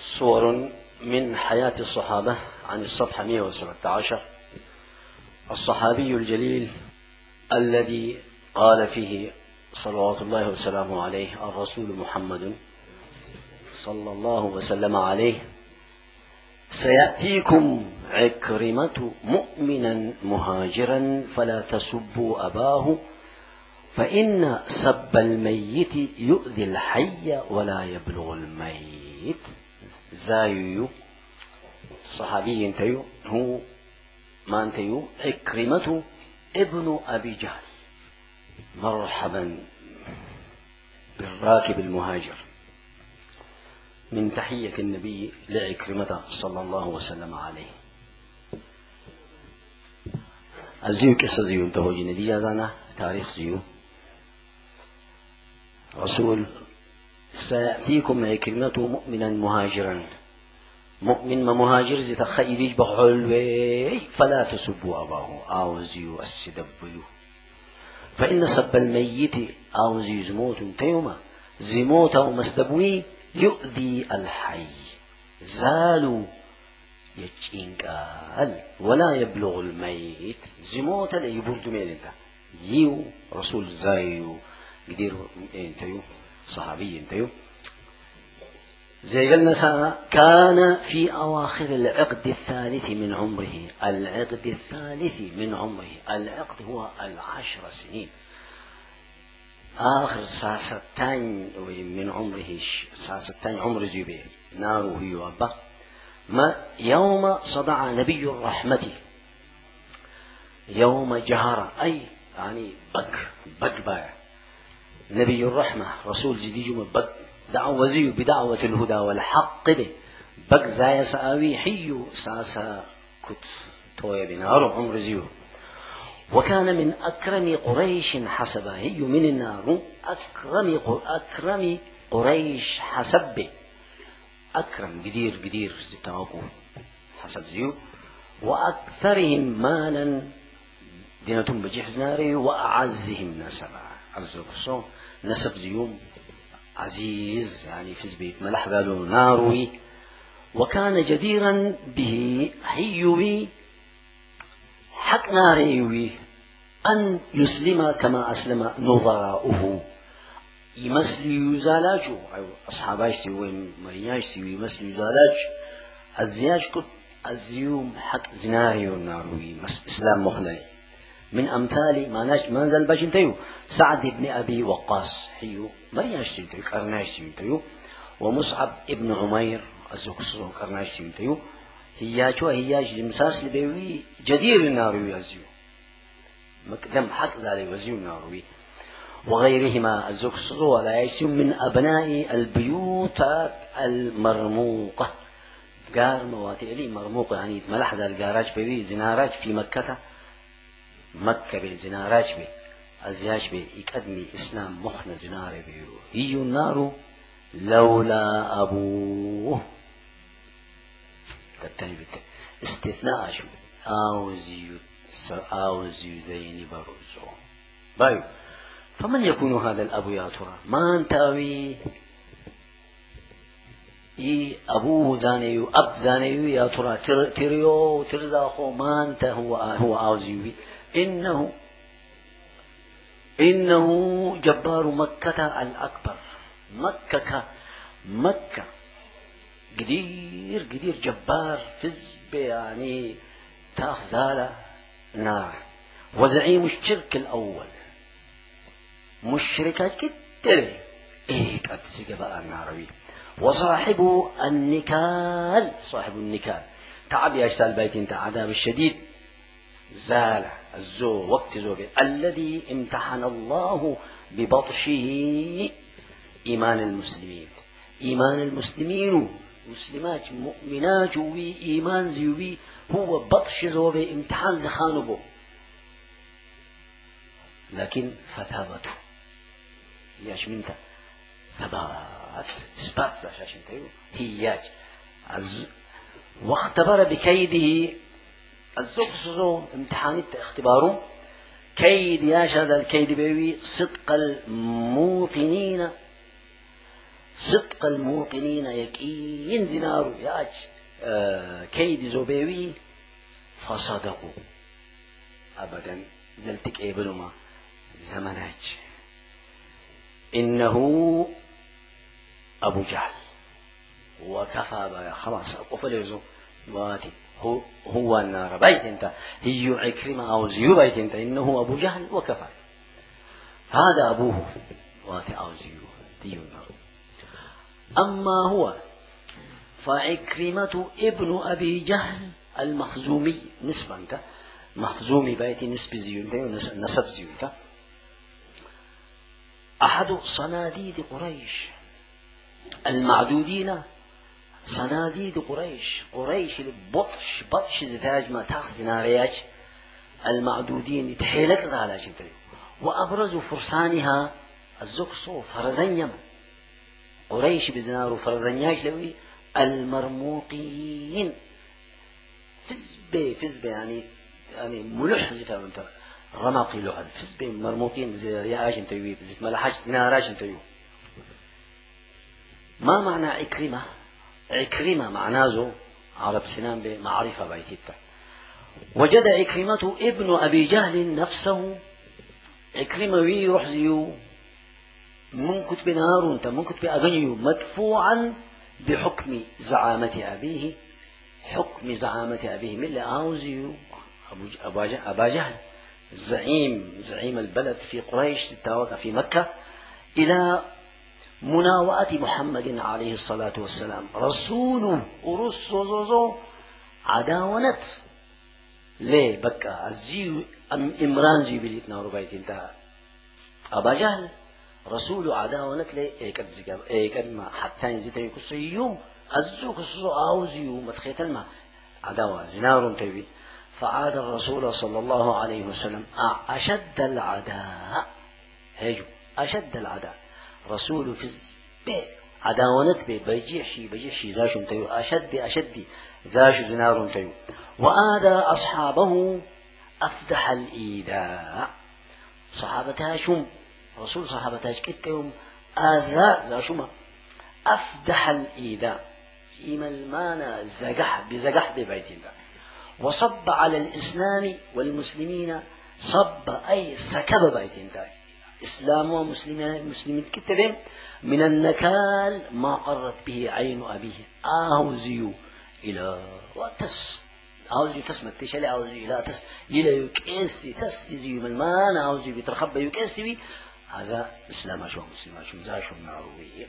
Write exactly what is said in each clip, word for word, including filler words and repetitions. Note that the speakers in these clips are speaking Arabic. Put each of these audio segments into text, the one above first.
صور من حياة الصحابة عن الصفحة مئة وسبعة عشر. الصحابي الجليل الذي قال فيه صلوات الله وسلامه عليه الرسول محمد صلى الله وسلم عليه: سيأتيكم عكرمة مؤمنا مهاجرا فلا تسبوا أباه فإن سب الميت يؤذي الحي ولا يبلغ الميت. زايو صحابي انتيو هو ما انتيو عكرمة ابن أبي جهل. مرحبا بالراكب المهاجر، من تحية النبي لعكرمة صلى الله وسلم عليه. الزيو كسا زيو انتهو جندي جازانا تاريخ زيو رسول: سيأتيكم عكرمة مؤمنا مهاجرا. مؤمن ما مهاجر زي تخيليج بحلوي فلا تسبوا أباه أو زيو السدبلو فإن سب الميت أو زيو زموت تيوما زموت ومسدبوي يؤذي الحي. زالوا يتشينكال ولا يبلغ الميت. زموت لا يبرد من انت يو رسول زايو قدير انتيو صحابي انتيو زي قلنا كان في أواخر العقد الثالث من عمره. العقد الثالث من عمره، العقد هو العشر سنين، آخر ساستين من عمره. ساستين عمر زيبه ناره هي أبا ما يوم صدع نبي الرحمة، يوم جهر أي يعني بق بق باع نبي الرحمة رسول جديد بق دعوة زيو بدعوة الهدى والحق به بق زايا سآوي حيو ساسا كت تويا بنار عمر زيو. وكان من أكرم قريش حسبه، هي من النار أكرم أكرم قريش حسبه. أكرم قدير قدير زتاوكو حسب زيو. وأكثرهم مالا دينتهم بجحز ناري وأعزهم نسبا. عزوكسو نسب زيوم عزيز يعني في زبيت ملح قالوا ناروي. وكان جديرا به حيوي حق ناريوي أن يسلم كما أسلم نظراؤه. يمثل يزالاجو أصحاباش سيوي مرياش سيوي يمثل يزالاج الزياج كت الزيوم حق زناريو ناروي إسلام مخنعي. من أمثال ما ناش ما نزل باش انتيو سعد بن أبي وقاص حيو مرياش سينتيو كرناش سينتيو. ومصعب ابن عمير الزوكسو كرناش سينتيو. هياجو هياج المساس لبيوي جدير الناروي أزيو مقدم حق ذلك وزيو الناروي. وغيرهما الزوكسو ولا يسيو من أبناء البيوت المرموقة. قار مواتي لي مرموقة يعني ملحظ القاراج بيوي زناراج في مكة مكة بالزناراج بي أزياج بي يقدمي إسلام مخنا زنار بيو. هي النار لولا أبوه كالتاني بك استثناء شو آوزيو آوزيو زيني بروزو بايو. فمن يكون هذا الأب يا ترى؟ ما انتاوي إيه أبوه زانيو أب زانيو يا ترى تر تريو ترزاخو ما انت هو هو آوزيو. إنه إنه جبار مكة الأكبر. مكة مكة قدير قدير جبار فز يعني تأخذاله نار. وزعيم الشرك الأول مشركات كتير إيه قد سجبا الناروي. وصاحب النكال صاحب النكال تعب يا البيت انت عذاب الشديد زال الزو وقت زوجه الذي امتحن الله ببطشه إيمان المسلمين. إيمان المسلمين مسلمات مؤمنات وإيمان زيوي هو بطش زوجه امتحان زخانبه. لكن فثابته ياش منك ثبات إثبات عشان تيو هياج واختبر بكيده الزقزو امتحان اختباره كيد ياش هذا الكيد بيوي صدق الموقنين صدق الموقنين يكين زنار ياج آه كيد زبيوي فصدقوا أبدا زلتك إبنما زمناج إنه أبو جهل وكفى بها خلاص أقفل واتي هو هو النار بيت انت هي عكرمة أو زيو بيت انت إنه أبو جهل وكفى هذا أبوه واتي أو زيو ديو النار. أما هو فعكرمة ابن أبي جهل المخزومي نسبة انت مخزومي بيت نسب زيو انت نسب زيو انت أحد صناديد قريش المعدودين صناديد قريش قريش البطش بطش زتاج ما تاخذ نارياج المعدودين تحيلك غالاش انت وأبرزوا فرسانها الزقصو فرزنيم قريش بزنار فرزنياش لوي المرموقين فزبي فزبي يعني يعني ملح زي فهمت رمقي له فزبي مرموقين زي رياش انت يوي زيت ملحش زناراش انت يوي. ما معنى عكرمة؟ عكرمة معناه عرب سنان بمعرفة بيتيتا. وجد عكرمة ابن أبي جهل نفسه عكرمة ويروح زيو من كتب نار انت من كتب أغنيو مدفوعا بحكم زعامة أبيه حكم زعامة أبيه من اللي آوزيو أبا جهل زعيم زعيم البلد في قريش تتواقع في مكة إلى مناوئة محمد عليه الصلاة والسلام رسول ورسوزوزو عداونت ليه بكى الزيو أم إمران زي بليتنا ربيت انتهى أبا جهل رسول عداونت ليه ايكد زيكا ايكد ما حتى ينزيت يكسو يوم الزو كسو آوزيو متخيت الماء عداوة زنار تبي فعاد الرسول صلى الله عليه وسلم أشد العداء هيجو أشد العداء رسول في الزبي عداونت بي بيجيحشي بيجيحشي زاشو انتيو أشد أشد زاشو زنار انتيو وآذى أصحابه أفدح الإيذاء صحابتها شم رسول صحابتها كتهم آذى زاشوما أفدح الإيذاء إيما المانا زقح بزقح ببيت الله وصب على الإسلام والمسلمين صب أي سكب بيت الله إسلام ومسلمين مسلمين كتبهم من النكال ما قرت به عين أبيه آهوزيو إلى وتس آهوزيو تسمى تشلي آهوزيو إلى تس إلى يكسي تس زيو من ما أنا آهوزيو بيترخب يكسي هذا إسلام شو مسلم شو زاشو ناروي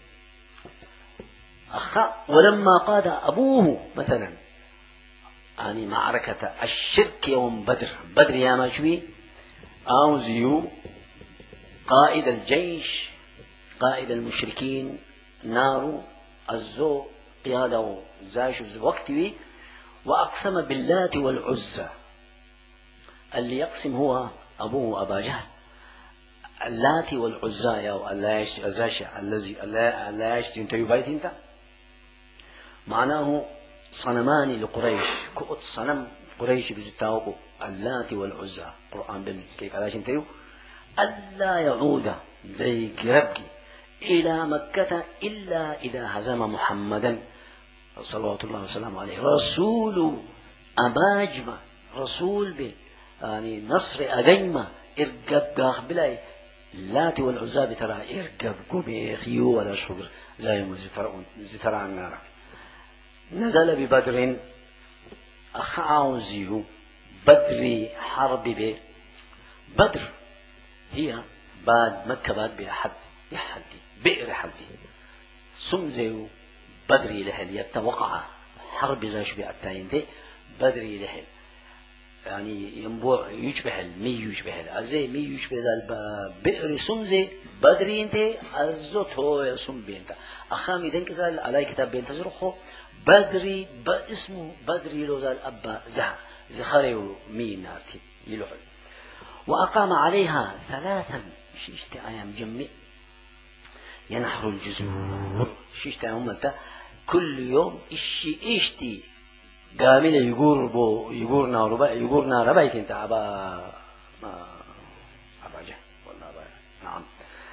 أخا ولما قاد أبوه مثلا يعني معركة الشرك يوم بدر بدر يا مشوي آهوزيو قائد الجيش قائد المشركين نار الزو قياده زاشو وقتي وأقسم باللات والعزى اللي يقسم هو أبوه أبا جهل اللات والعزى يا الذي لا يشتي انت يبيت انت معناه صنمان لقريش كؤت صنم قريش بزتاوكو اللات والعزى قرآن بمزكيك علاش انتيو ألا يعود زي كربكي إلى مكة إلا إذا هزم محمدا صلوات الله وسلامه عليه رسول أماجمة رسول به يعني نصر أجمة إرقب قاخ بلاي اللات والعزى بترى إرقب قبي خيو ولا شغر زي زفر عن النار نزل ببدر أخعوزيه بدري حرب به بدر هي بعد مكة بعد بأحد يحدي بئر حدي سمزيو بدري لحل يتوقع حرب زاش بأتاين دي بدري لحل يعني ينبوع يشبه المي يشبه الأزي مي يشبه البئر سمزي بدري انت أزوت هو يسم بينت أخامي ذنك زال على كتاب بينت زرخو بدري اسمه بدري لو زال أبا زح زخريو مي نارتي يلوحل وأقام عليها ثلاثا شيشت أيام جمي ينحر الجزور شيشت أيام كل يوم إشي إشتي قامل يقول بو يقولنا ربع يقولنا ربعك أنت أبا ما أبا جه والله أبا نعم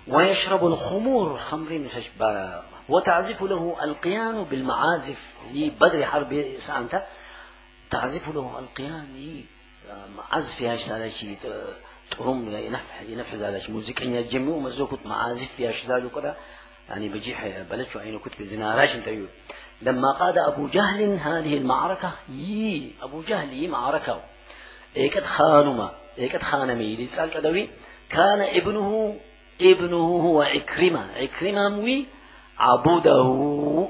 ويشرب الخمور خمر سشبا وتعزف له القيان بالمعازف لي بدر حرب سانتا تعزف له القيان عزف فيها سالشي ترم ينفح ينفح زالش موسيقى يجمعوا مزوكت معازف فيها شزالو كذا يعني بجيح بلش عينه كتب زنا راش انتيو لما قاد أبو جهل هذه المعركة يي أبو جهل يي معركة إيكت خانما إيكت خانمي لسال كدوي كان ابنه ابنه هو عكرمة عكرمة موي عبوده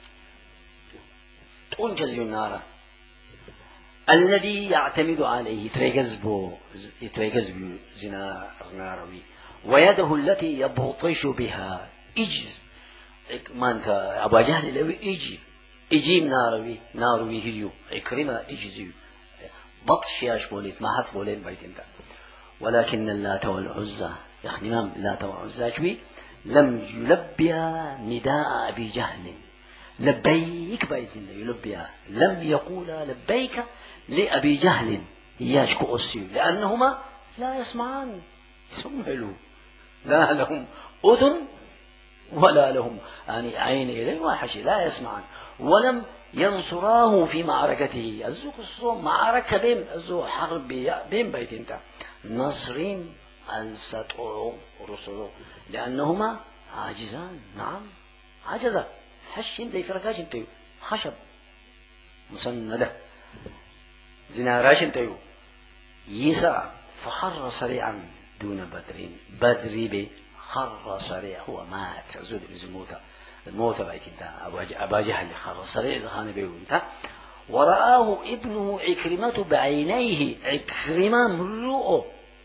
تنجز النار الذي يعتمد عليه يتريجز بو يتريجز بو زنا ناروي ويده التي يبطش بها إجز ما أنت أبو جهل لو إجي إجي ناروي ناروي هيو عكرمة إجزيو بطش ياش بوليت ما حد بولين بيت انت ولكن اللات والعزى يعني ما اللات والعزى شوي لم يلبي نداء أبي جهل لبيك بيت انت يلبي لم يقول لبيك لأبي جهل ياشكو أسيو لأنهما لا يسمعان يسمعوا لا لهم أذن ولا لهم يعني عين إليه وحشي لا يسمعان ولم ينصراه في معركته الزوك الصوم معركة بين الزو حرب بين بيت انت نصرين السطو رسلو لأنهما عاجزان نعم عجزا حشين زي فرقاش انتيو خشب مسندة زناراش انتيو يسع فخر سريعا دون بدرين بدري بي خر سريع هو مات زود بزموته الموت بيت انت أبا جهل خر سريع زخان بيو انت ورآه ابنه عكرمة بعينيه عكرمة مرؤه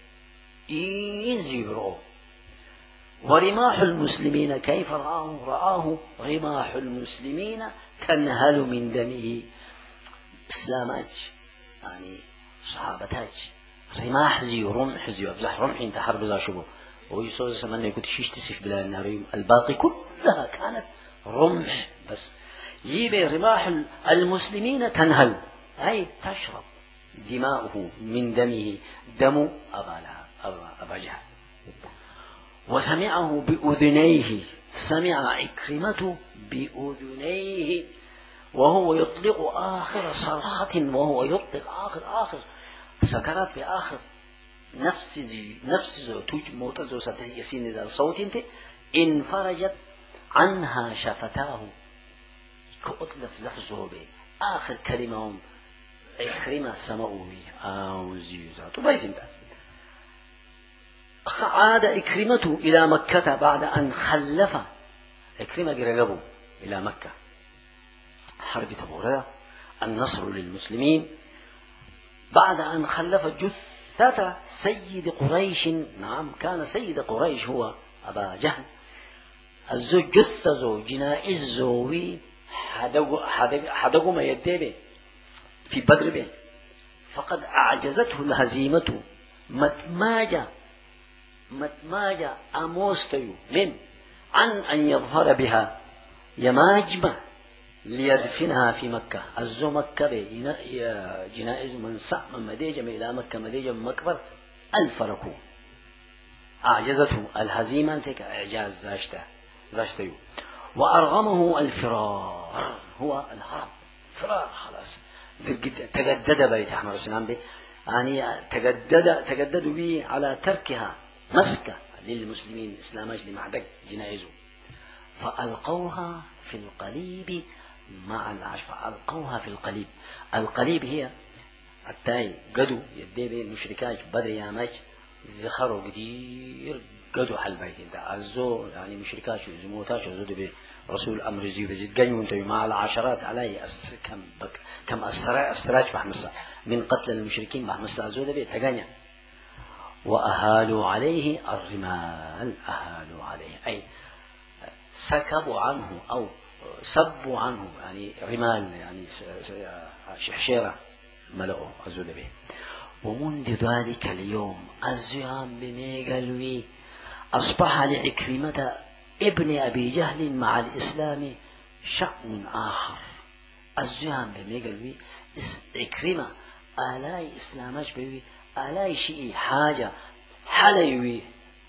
إنزيرو ورماح المسلمين كيف رآه رآه رماح المسلمين تنهل من دمه إسلاماج يعني صحابتاج رماح زيو رمح زيو أفزح رمح انت حرب ذا شبه ويسوز سمنا يكون شيش تسف بلا النار الباقي كلها كانت رمح بس يبي رماح المسلمين تنهل أي تشرب دماؤه من دمه دم أبا أبا, أبا جهل وسمعه بأذنيه سمع عكرمة بأذنيه وهو يطلق آخر صرخة وهو يطلق آخر آخر سكرات بآخر نفس نفس توج موتزو ستيسين ذا صوت انت انفرجت عنها شفتاه كأطلف لفظه به آخر كلمة عكرمة سمعوا به أو زيوزات وبيت انت عاد إكرمة إلى مكة بعد أن خلف إكرمة قرقبه إلى مكة حرب تبورة النصر للمسلمين بعد أن خلف جثة سيد قريش نعم كان سيد قريش هو أبا جهل الزو جثة زو جنائز زوي حدقوا ما يدبه في بدر به فقد أعجزته الهزيمة متماجة متماجة أموستيو من عن أن يظهر بها يماجمة ليدفنها في مكة الزو مكة جنائز من صع من مديجة إلى مكة مديجة من مكبر الفرقو أعجزته الهزيمة تك إعجاز زاشته زاشتيو وأرغمه الفرار هو الهرب فرار خلاص تجدد بيت أحمد السلام به يعني تجدد تجددوا به على تركها مسكة للمسلمين إسلام أجل معدك جنائزه فألقوها في القليب مع العشر فألقوها في القليب القليب هي التاي قدو يدي بين مشركات بدر يامج زخروا كتير قدو حل بيت انت عزو يعني مشركات زموتاش وزود برسول أمر زيو بزيد قنيو انت مع العشرات علي كم بك كم أسرع أسراج بحمسة من قتل المشركين بحمسة زود بيت تقنيا وأهالوا عليه الرمال أهالوا عليه أي سكبوا عنه أو سبوا عنه يعني رمال يعني شحشيرة ملأوا أزول به ومنذ ذلك اليوم الزهام بميقلوي أصبح لعكرمة ابن أبي جهل مع الإسلام شأن آخر الزهام بميقلوي عكرمة آلاي إسلامش بيوي آلاي شيء حاجة حليوي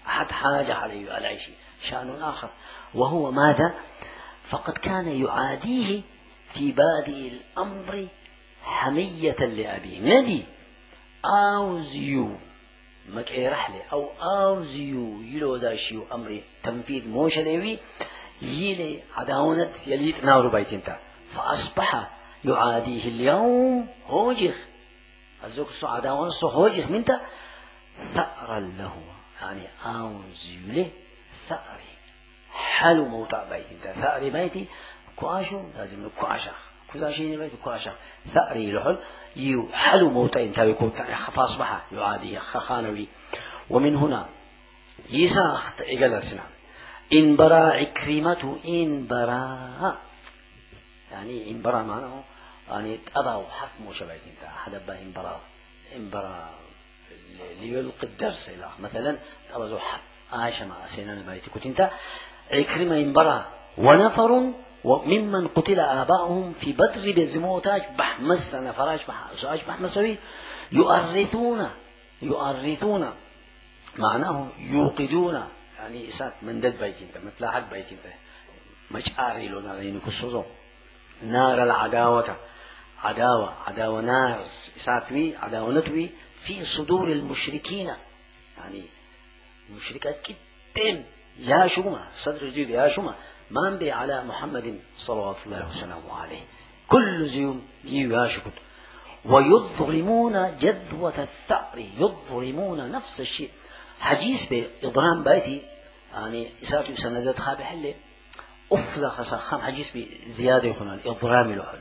أحد حاجة عليه على شيء شأن آخر، وهو ماذا؟ فقد كان يعاديه في بادئ الأمر حمية لأبيه. ندي أوزيو مكي رحلة أو أوزيو يلو ذاشيو أمري تنفيذ موش ليوي يلي عداونة يليت نار بيتنتا، فأصبح يعاديه اليوم هوجخ الزوج سو عداونة سو هوجخ منتا ثأرا له، يعني أوزيو له ثأري حلو موضع بيتنتا. ثأري بيتي كواشو لازم كواشخ كذا شيء بيت كواشخ ثأري لحل يو حلو موطئ تابي كوتا فأصبح يعادي خخانوي. ومن هنا يسا إقل سنة إن برا عكرمة إن برا يعني إن برا معناه يعني أبا حق مشابهين تا حدا با إن برا إن برا ليلقي الدرس إلى مثلا أبا زو حق عاش مع سنان بيتي كنت انت عكرمة إن برا ونفر وممن قتل آباؤهم في بدر بزموتاج بحمس نفراج بحمس بحمسوي يؤرثون يؤرثون معناه يوقدون يعني إسات من دد بيتين مثل حق بيتين مشعاري لو نالين كسوزو نار العداوة عداوة عداوة نار إساتوي عداوة نتوي في صدور المشركين، يعني المشركات كتين يا شوما صدر جيب يا شوما ما انبي على محمد صلوات الله وسلامه عليه كل زيوم ياشكت. ويظلمون جذوة الثأر يظلمون نفس الشيء حديث بإضرام بيتي يعني إساتي سندت خاب حلي أفضل خسخام حديث بزيادة يخنا الإضرام لحل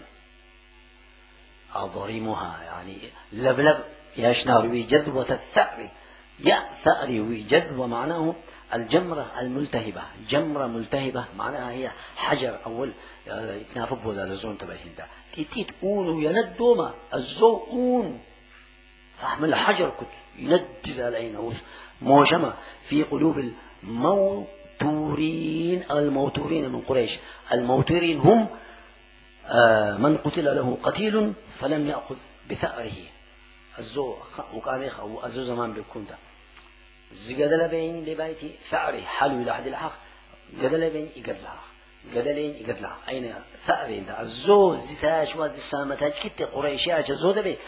أضرمها يعني لبلب ياشنار جذوة الثأر يا ثأر وجذوة معناه الجمرة الملتهبة، جمرة ملتهبة معناها هي حجر أول يتنافق وذا لزون تبعين ده تيت أون يندوما الزوون فأحمل الحجر كت يندز علينا موجمة في قلوب الموتورين الموتورين من قريش. الموتورين هم من قتل له قتيل فلم يأخذ بثأره الزو وكاميخ أو الزو زمان بيكون ده زجدل بين لبيتي ثأري حلو إلى أحد الحق جدل بين يقدلها جدلين يقدلها أين ثأرين ده الزو زتاش واد السامتاج كت قريشياش الزو ده بي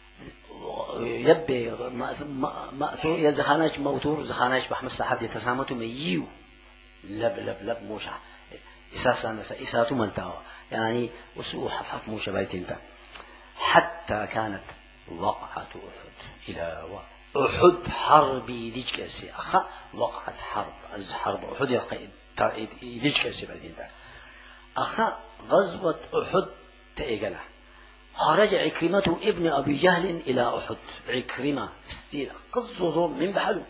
يبي مأثور يزخاناش موتور زخاناش بحمس حد يتسامته ميو لب لب لب موشع إساسا نسا إساتو ملتاوا يعني وسوء حفحف موشع بيتين ده حتى كانت وقعة أحد إلى وقت أحد حربي ديج كاسي أخا وقعت حرب از حرب أحد يقيد ديج كاسي بعدين ده أخا غزوة أحد تأجله خرج عكرمة ابن أبي جهل إلى أحد عكرمة استيل قصده من بحلو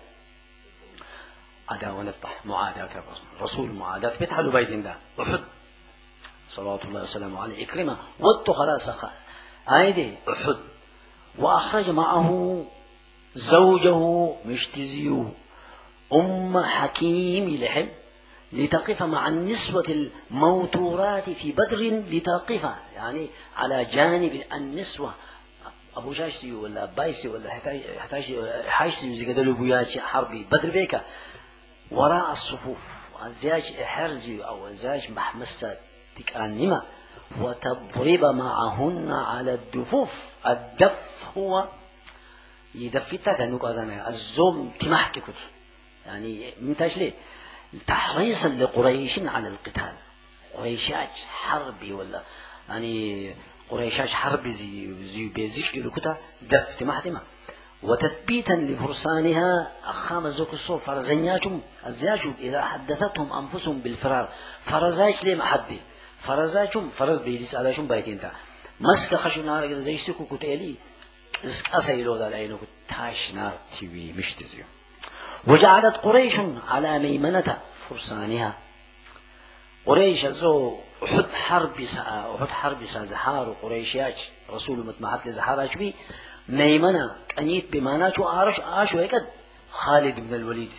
عداوة نتبح معاداة رسول معاداة بتحلو بيتين ده أحد صلوات الله وسلامه عليه عكرمة ودت خلاص أخا هايدي أحد وأخرج معه زوجه مشتزيو أم حكيم لحل لتقف مع النسوة الموتورات في بدر لتقف يعني على جانب النسوة أبو جاشسي ولا بايسي ولا حايسي زي قدلوا بياتي حربي بدر بيكا وراء الصفوف الزاج حرزي أو الزاج محمسة تكأنما وتضرب معهن على الدفوف. الدف هو يدفيتا كأنك أزانا الزوم تمحكي كتر يعني ممتاز ليه تحريصا لقريش على القتال. قريشاج حربي ولا يعني قريشاج حربي زي زي بيزيك لكتا دف تمحتما وتثبيتا لفرسانها أخام زوك الصوف فرزنياجم الزياجم إذا حدثتهم أنفسهم بالفرار فرزاج ليه محدي فرزاجم فرز بيديس على شم بيتين تا مسك خشو نار زي سكو كتالي أسيلو ذا العين تاش نار تيوي مشتزيو. وجعلت قريش على ميمنة فرسانها قريش زو أحد حرب سا أحد حرب سا زحار قريشياج رسول متمحت لزحاراج بي ميمنة كنيت بماناش وآرش آش ويكد خالد بن الوليد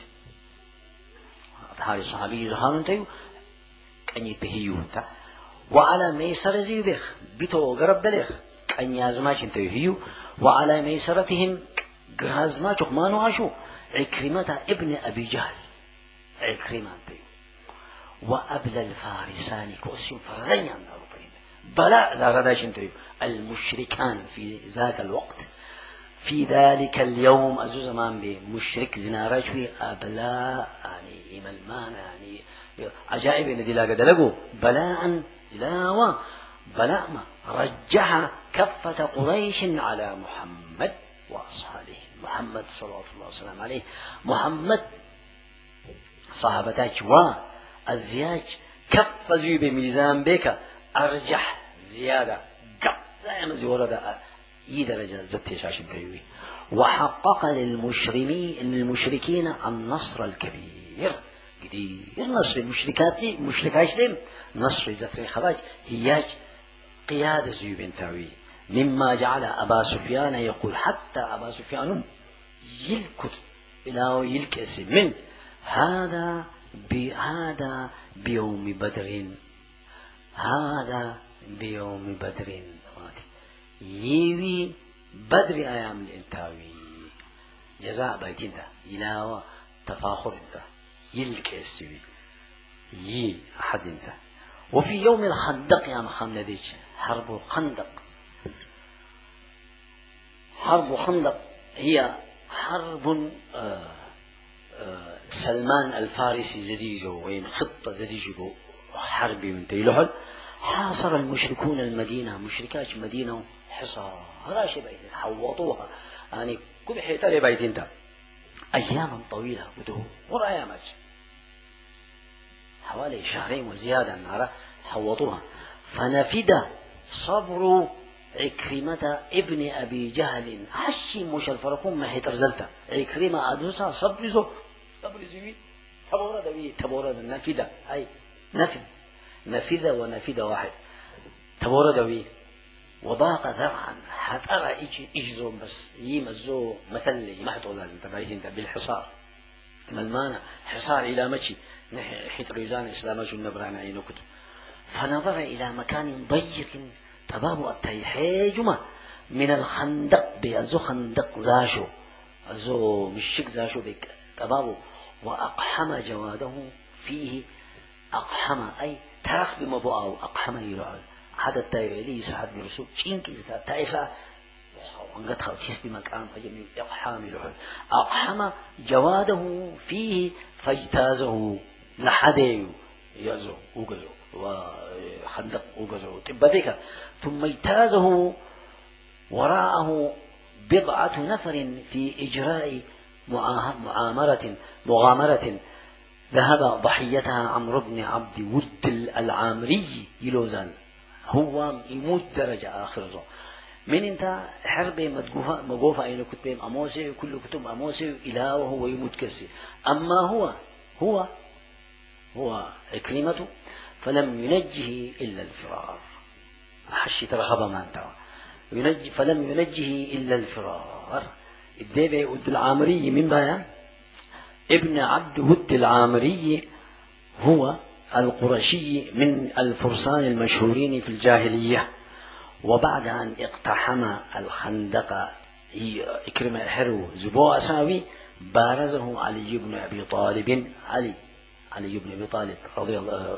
هاي الصحابي زحان تيو كنيت بهيو تا وعلى ميسر زيو بيخ بيتو غرب بليخ كن يازماش انتو هيو وعلى ميسرتهم غازما چخمانو عاشو عكرمة ابن أبي جهل عكرمة وأبلى الفارسان كوسيم فرزين عن بلاء لا غداش انتو المشركان في ذاك الوقت في ذلك اليوم أزو زمان بي مشرك زناراج في أبلاء يعني إمالمان يعني عجائب إن دي لا قد لقوا بلاء لا بلاء ما رجح كفة قريش على محمد وأصحابه محمد صلى الله عليه وسلم عليه محمد صحابتاك والزياج كف زي بميزان بك أرجح زيادة قب زي ما زي ورد أي درجة زدت شاشة بيوي وحقق للمشرمين المشركين النصر الكبير قدير النصر المشركات لي مشركاش لهم نصر زتري خراج هياج قيادة زي بنتاوي مما جعل أبا سفيان يقول حتى أبا سفيان يلكت إلى يلكس من هذا بهذا بيوم بدر هذا بيوم بدر يوي بدر أيام الإلتاوي جزاء بيتين ده إلى تفاخر ده يلكس يي أحد ده وفي يوم الخندق يا مخامنة ديش حرب الخندق حرب الخندق هي حرب آآ آآ سلمان الفارسي زديجو وين خطة زديجو حرب من تيلحل حاصر المشركون المدينة مشركات مدينة حصار راشي بيتين حوطوها يعني كل حيطة بيتين ده أياما طويلة بدو ورأيامات حوالي شهرين وزيادة نارا حوطوها فنفد صبر عكرمة ابن أبي جهل حشي مش الفرقون ما هيترزلتا عكرمة أدوسا صبر زو صبر زوي تبورة دوي تبورة نفد أي نفد نفد ونفد واحد تبورة دوي وضاق ذرعا حترى إيش إجزو بس يمزو مثل ما حتقول لازم تبعيه بالحصار ملمانا حصار إلى مشي حيث ريزان إسلام النبران عينو كتب فنظر إلى مكان ضيق تبابو التيحيجما من الخندق بأزو خندق زاشو أزو مشيك زاشو بك تبابو وأقحم جواده فيه أقحم أي ترخ بمبوعه أقحم يرعل هذا التايري سعد الرسول شينكي تايسا وانقد خلصيس بمكان فجميل إقحام يرعل أقحم جواده فيه فاجتازه لحده يزو وقزو وخندق وقزو تبذيك ثم اجتازه وراءه بضعة نفر في إجراء معامرة مغامرة ذهب ضحيتها عمرو بن عبد ود العامري يلوزان هو يموت درجة آخر زو من انت حرب مدقوفة مقوفة أين كتب أموسي كل كتب أموسي إلى وهو يموت كسي أما هو هو هو عكرمة فلم ينجه إلا الفرار حشي ترخبا ما انتوى ينجي فلم ينجه إلا الفرار الدبي ود العامري من بها ابن عبد ود العامري هو القرشي من الفرسان المشهورين في الجاهلية وبعد أن اقتحم الخندق إكرم الحرو زبو أساوي بارزه علي بن أبي طالب علي علي بن أبي طالب رضي الله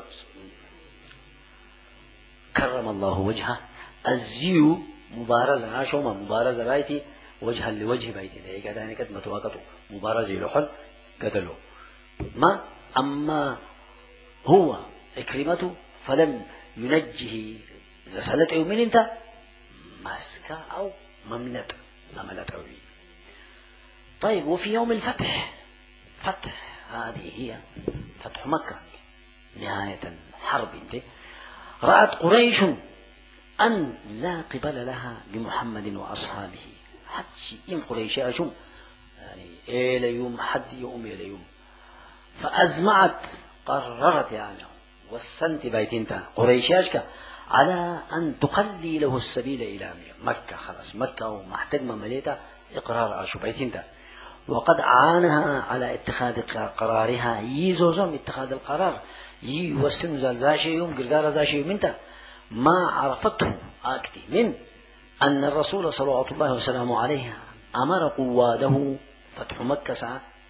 كرم الله وجهه الزيو مبارزة عاشوما مبارزة بايتي وجها لوجه بايتي لأي كداني كد متواقته مبارزة لحل قتلوا ما أما هو إكرمته فلم ينجه إذا سألت من أنت مسكة أو ممنت عملت أوي. طيب وفي يوم الفتح فتح هذه هي فتح مكة نهاية حرب انت رأت قريش أن لا قبل لها بمحمد وأصحابه حتى إن قريش أشم يعني إلى يوم حد يوم إلى يوم فأزمعت قررت يعني والسنت بيتنتا قريشاشك على أن تخلي له السبيل إلى مكة خلاص مكة ومحتجمة مليتا إقرار أشو بيتنتا وقد عانها على اتخاذ قرارها يزوزم اتخاذ القرار يوسن زلزاشي يوم قرقار زاشي يوم انت ما عرفته أكتي من أن الرسول صلى الله عليه وسلم عليه أمر قواده فتح مكة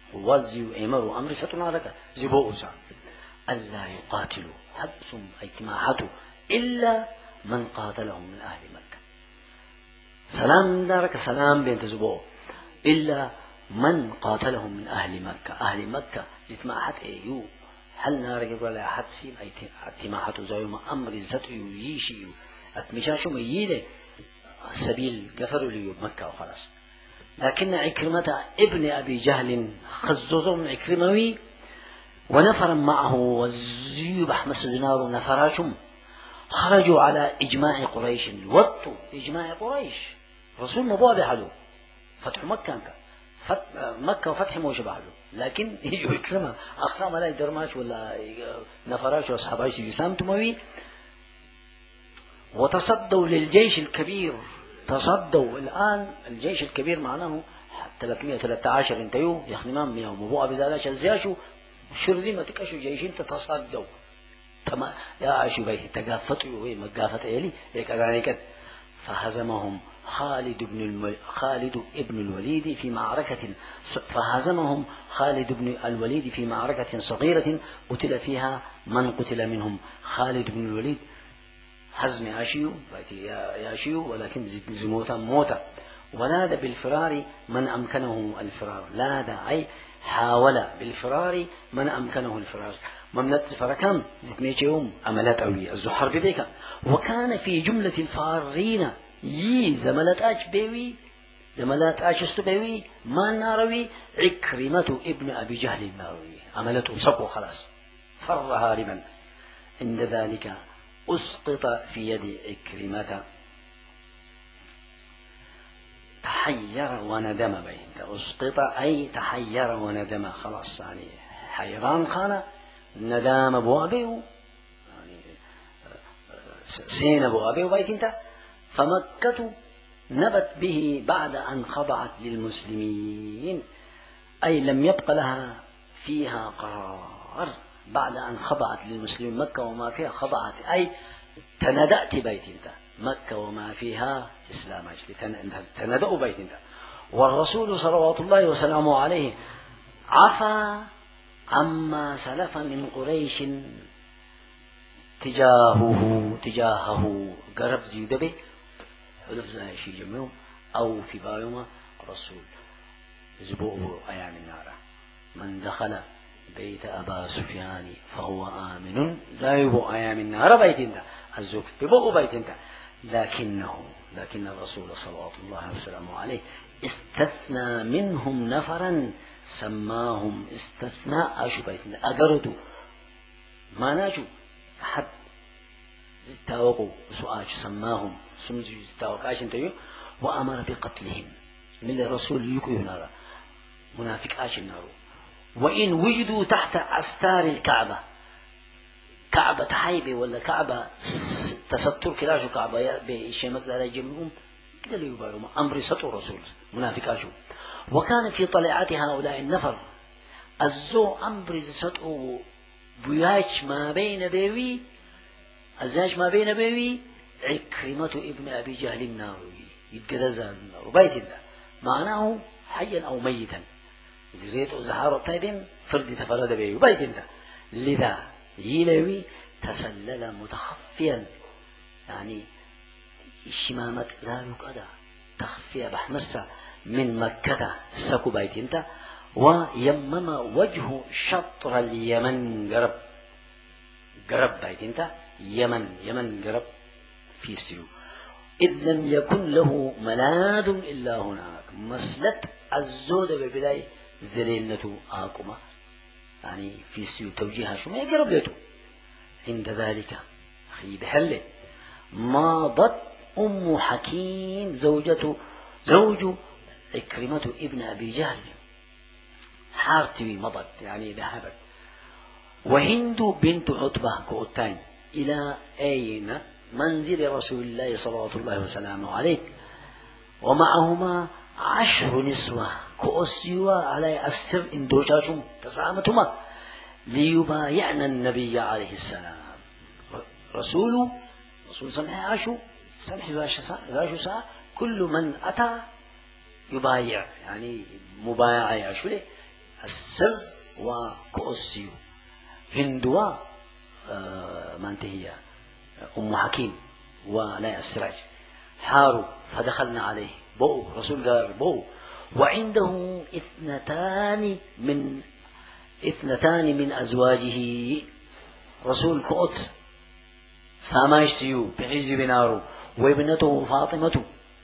ووزي أمر أمر ستنارك زبوء سا ألا يقاتلوا حبسهم اجتماعاته إلا من قاتلهم من أهل مكة. سلام دارك سلام بنت زبوء إلا من قاتلهم من أهل مكة. أهل مكة اجتماعات أيو هل نارك ولا حد سيم اجتماعاته زي ما أمر ستيو يشيو أتمشاشوا ميله سبيل قفروا لي مكة وخلاص. لكن عكرمة ابن أبي جهل خززوا من عكرموي ونفرا معه والزيوبح مسزنار نفراشم خرجوا على إجماع قريش وطوا إجماع قريش. رسول مبوع حلو فتح مكة فتح مكة وفتح موش بحلو، لكن يجوا عكرمة أخام لا يدرماش ولا نفراش وأصحاباش يسامتموي وتصدوا للجيش الكبير. تصدوا الآن الجيش الكبير معناه ثلاثمائة وثلاثة عشر انتيو يخدمان مياه ومبوع بذلك الزياشو شردي ما تكشوا جيشين تتصدوا تما يا عشو بيت تقافتوا وين مقافت إلي هيك أغانيكت. فهزمهم خالد بن الم... خالد ابن الوليد في معركة فهزمهم خالد بن الوليد في معركة صغيرة قتل فيها من قتل منهم. خالد بن الوليد هزم ياشيو ياشيو ولكن زموتا موتا. ولاد بالفرار من أمكنه الفرار. لاد أي حاول بالفرار من أمكنه الفرار. مملت فركم زكميتهم أملات أولي الزحر بذيك. وكان في جملة الفارين يي زملات أج بيوي زملات أج استبيوي ما ناروي عكرمة ابن أبي جهل الناروي أملته سقو خلاص فر هاربا. عند ذلك أسقط في يد عكرمة تحير وندم بين. أسقط أي تحير وندم خلاص يعني حيران خانة ندام أبو أبي يعني سين أبو أبي وبيت انت. فمكة نبت به بعد أن خضعت للمسلمين أي لم يبق لها فيها قرار. بعد أن خضعت للمسلمين مكة وما فيها خضعت أي تندأت بيت انت. مكة وما فيها إسلام تندأ بيت انت. والرسول صلوات الله وسلامه عليه عفا عما سلف من قريش تجاهه تجاهه قرب زيدبه حلف زي شي جميع أو في بايوما رسول زبوه أيام النار. من دخل بيت أبا سفيان فهو آمن زايبو أيام النار بيت انت الزوج ببقوا بيت انت. لكنه لكن الرسول صلوات الله وسلامه عليه استثنى منهم نفرا سماهم استثناء أشو بيت انت أقردوا ما ناجوا حد زتاوقوا سؤاش سماهم سمزوا زتاوقاش انتيو وأمر بقتلهم من الرسول يكوي نارا منافق آش النار. وإن وجدوا تحت أستار الكعبة كعبة حيبة ولا كعبة تستر كلاشو كعبة بشيمك لا يجمعهم كده اللي يبالوا أمر سطو رسول منافق آشو. وكان في طلعات هؤلاء النفر الزو أمر سطو بياج ما بين بيوي الزاج ما بين بيوي عكرمة ابن أبي جهل الناروي يتجدزها النار بيت الله معناه حيا أو ميتا زريت وزهار طيب فرد تفرد بيوي بيت الله. لذا يلوي تسلل متخفيا يعني الشمامة ذلك أدا تخفيا بحمسة من مكة سكو بيت انت. ويمم وجه شطر اليمن قرب قرب بيت انت يمن يمن قرب في سيو إذ لم يكن له ملاذ إلا هناك. مسلت الزود ببلاي زليلنة آكما يعني في سيو توجيهها شو ما يقرب ليتو. عند ذلك أخي بحله ماضت أم حكيم زوجته زوج عكرمة ابن أبي جهل حارتوي مضت يعني ذهبت. وهند بنت عتبة كؤتان إلى أين منزل رسول الله صلى الله وسلامه عليه ومعهما عشر نسوة كؤسيوا على السر اندوشاشم تسامتهما ليبايعن النبي عليه السلام. رسول رسول سمح عشو سمح ذاشو ساعة كل من أتى يبايع يعني مبايعة عشو السر وكؤسيو هندوا آه ما انتهي أم حكيم ولا السراج حاروا فدخلنا عليه بو رسول قال بو وعنده اثنتان من اثنتان من أزواجه رسول كؤت ساماش سيو بحجي بنارو وابنته فاطمة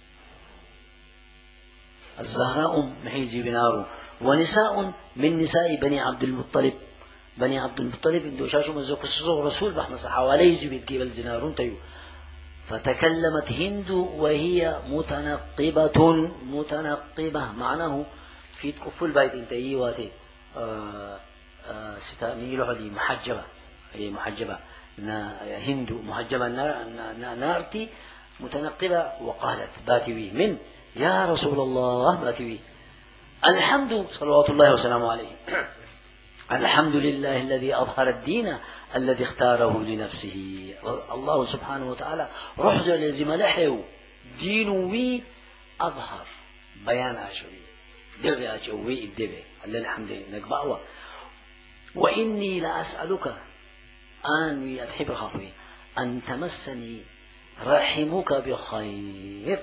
الزهراء أم محيزي بنارو ونساء من نساء بني عبد المطلب بني عبد المطلب اندو شاشو مزوك السوق رسول بحمد حوالي جبت قبل زنارون تيو فتكلمت هند وهي متنقبة متنقبة معناه في تكفل بيت انتهي واتي آه آه ستا ميلو علي محجبة هي محجبة هند محجبة نارتي متنقبة وقالت باتوي من يا رسول الله باتوي الحمد صلوات الله وسلامه عليه الحمد لله الذي أظهر الدين الذي اختاره لنفسه الله سبحانه وتعالى رحز لزم لحيو دينوي أظهر بيان عشوي درغي عشوي الدبي الله الحمد لله نقبعوا وإني لأسألك آن يتحب خطوي أن تمسني رحمك بخير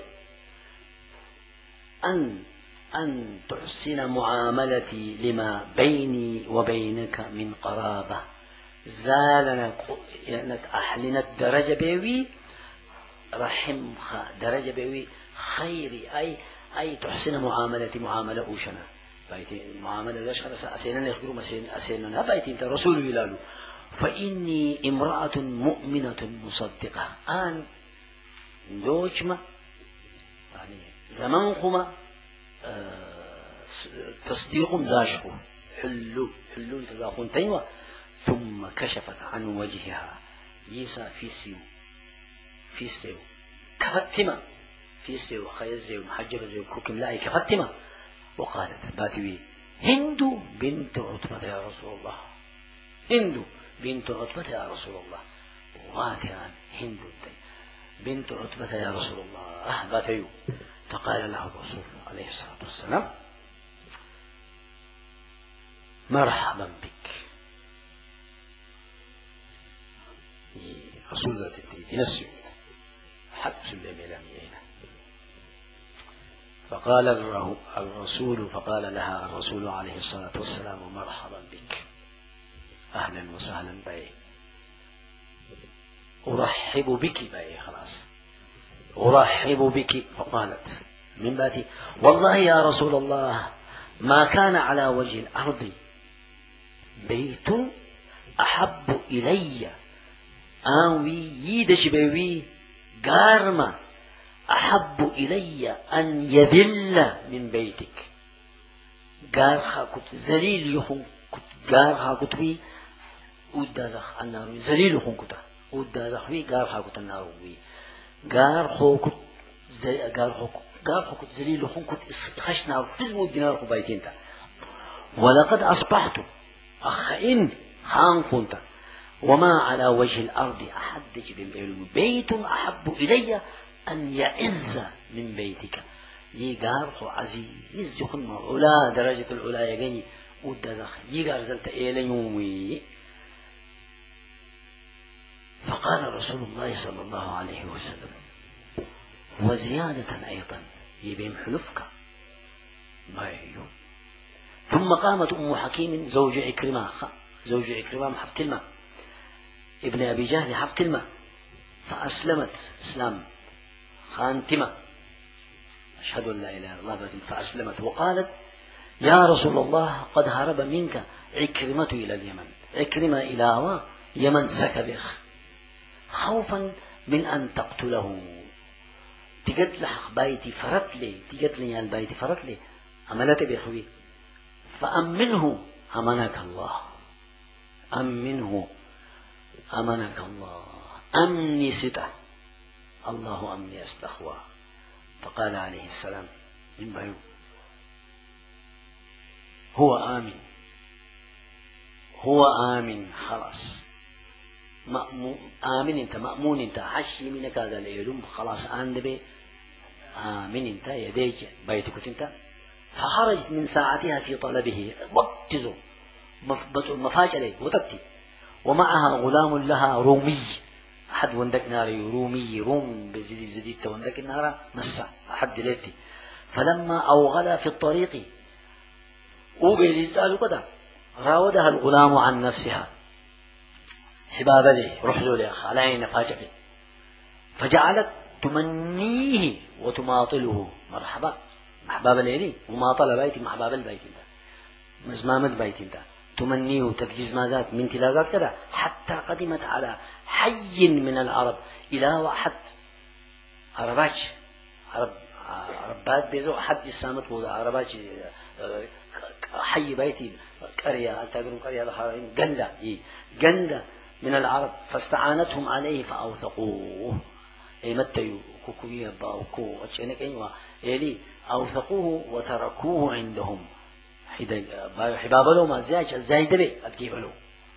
أن أن تحسن معاملتي لما بيني وبينك من قرابة زالنا أحلنت درجة بيوي رحمك درجة بيوي خيري أي أي تحسن معاملتي معاملة أوشنا بايتي معاملة ذاش خلاص أسينا يخبروا مسينا أسينا بايتي أنت رسول يلالو فإني امرأة مؤمنة مصدقة آن دوشما يعني زمانكما تصديق زاشكو حلو حلو تزاخون تيوة ثم كشفت عن وجهها يسا في سيو في سيو كفتمة في سيو خيز زيو محجبة زيو كوكم لاي كفتمة وقالت باتوي هند بنت عتبة يا رسول الله هند بنت عتبة يا رسول الله واتيان هند بنت عتبة يا رسول الله باتيو فقال له الرسول عليه الصلاة والسلام مرحبا بك رسول ذات ينسي حد سلم إلى مينا فقال الرسول فقال لها الرسول عليه الصلاة والسلام مرحبا بك أهلا وسهلا بي أرحب بك بي خلاص أرحب بك فقالت من باتي والله يا رسول الله ما كان على وجه الأرض بيت أحب إلي آوي يدش بيوي قارما أحب إلي أن يذل من بيتك قارها كنت زليل يخون كنت قارها كنت بي ودازخ النار زليل يخون كنت ودازخ بي قارها كنت النار بي قار خو كنت زي قار خو قار خو كنت زليل يخون كنت خشنا فزموا الدينار خو بيتين تا ولقد أصبحت أخ إن خان كنت وما على وجه الأرض أحدج بيت أحب إلي أن يعز من بيتك يقار خو عزيز يخن علا درجة العلا يغني ودزخ يقار زلت إلى يومي. فقال رسول الله صلى الله عليه وسلم وزيادة أيضا يبين حلفك ما يهيو. ثم قامت أم حكيم زوج عكرمة زوج عكرمة حفظ كلمة ابن أبي جهل حفظ كلمة فأسلمت إسلام خانتمة أشهد أن لا إله إلا الله فأسلمت وقالت يا رسول الله قد هرب منك عكرمة إلى اليمن عكرمة إلى يمن سكبخ خوفا من أن تقتله تقتل بيتي فرت لي تقتل يا البيت فرت لي عملت بخوي فأمنه أمنك الله أمنه أمنك الله أمني ستة الله أمني أستخوى. فقال عليه السلام من بيو هو آمن هو آمن خلاص مأمون آمن انت مأمون انت حشي منك هذا العلم خلاص آن بي آمن انت يديج بيتك انت فخرجت من ساعتها في طلبه وقتزوا مفاجأة وتبكي، ومعها غلام لها رومي، أحد وندك ناري رومي روم بزيد زديد وندك النار مسا أحد ليتي. فلما أوغل في الطريق وبيل يسأل كذا راودها الغلام عن نفسها، حباب لي رحلوا لي أخ علي نفاجأ، فجعلت تمنيه وتماطله، مرحبا محباب ليلي وماطل بيتي محباب البيت ده مزمامة بيت ده، تمنيه وتكجيز ما زاد من تلازات كذا، حتى قدمت على حي من العرب، إلى واحد عرباش عرب عربات بيزو حد السامت ولا عرباش حي بيتي قرية تقولون قرية الحرين جندة إيه جندة من العرب، فاستعانتهم عليه فأوثقوه، أي متى كوكوية باوكو أشينك أيوة إلي أوثقوه وتركوه عندهم، حدا حباب له ما زاج زايد به أبجيب له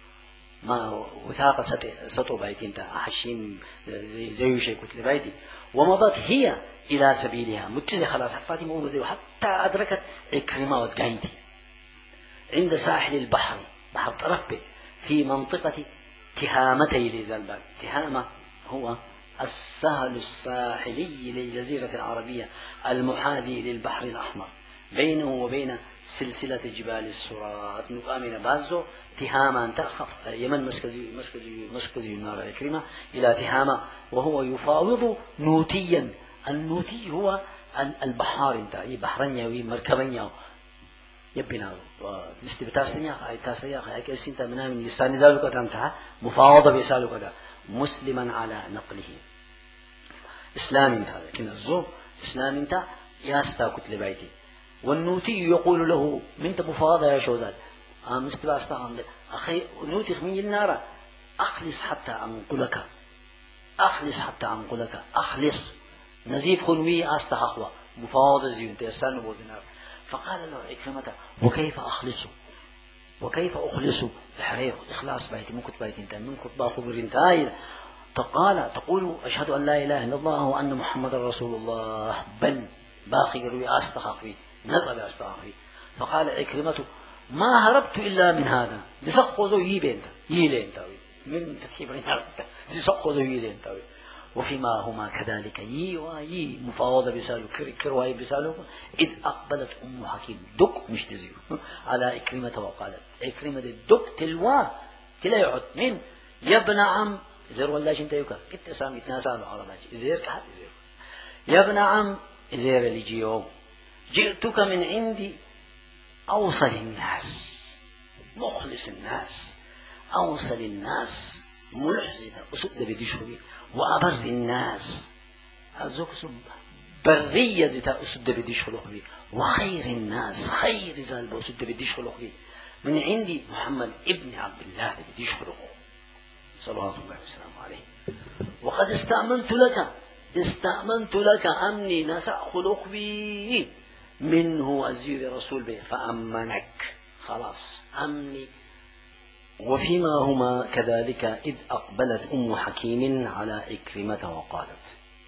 ما وثاق سط سطو بيتين تا حشيم زي زي شيء كتل بيتي. ومضت هي إلى سبيلها متزة خلاص حفاتي مو زي، حتى أدركت عكرمة وتقاينتي عند ساحل البحر بحر طرف به في منطقة تهامتي لذا الباب. تهامة هو السهل الساحلي للجزيرة العربية المحاذي للبحر الأحمر، بينه وبين سلسلة جبال السرات نقامنا بازو تهامة تأخف يمن مسكزي مسكزي مسكزي النار الكريمة إلى تهامة، وهو يفاوض نوتيا. النوتي هو البحار انت بحرين يوي مركبين يو يبينا مثل بتاسنيا أي تاسيا أي كيسين تمنا من لسان ذلك تامتها مفاوضة بيسالو كذا مسلما على نقله إسلام هذا كنا الزو إسلام انت ياستا كتل بيتي. والنوتي يقول له من تمفاوضة يا شوذات آم استباستا أخي نوتي من النار أخلص حتى أنقلك أخلص حتى أنقلك أخلص نزيف خلوي أستحقوا مفاوضة زيون تيسان بوذنار. فقال له عكرمة وكيف أخلصه وكيف أخلصه الحريق إخلاص بيتي من كتب بيتي انت من كتب خبر انت تقال تقول أشهد أن لا إله إلا الله وأن محمد رسول الله بل باقي روي أستحقي نزل أستحقي. فقال عكرمة ما هربت إلا من هذا لسقوزه يبين يلين تاوي من تكتيب رنيا لسقوزه يلين تاوي. وفيما هما كذلك يي ويي مفاوضة بسالو كرواي بسالو إذ أقبلت أم حكيم دق مش تزيو على إكرمة وقالت إكرمة دق تلوا تلا يعد من يا ابن عم إزير والله شنت يوكا كنت سامي تناسال عرباج إزير كحد إزير يا ابن عم إزير اللي جيو جئتك من عندي أوصل الناس مخلص الناس أوصل الناس ملحزنة وسد بديشوي وأبر الناس أزوك سب برية زتا أسد بديش خلقه وخير الناس خير زال بأسد بديش خلقه من عندي محمد ابن عبد الله بديش خلقه صلوات الله وسلامه عليه. وقد استأمنت لك استأمنت لك أمني نسع خلق بي منه أزير رسول به فأمنك خلاص أمني. وفيما هما كذلك إذ أقبلت أم حكيم على إكرمة وقالت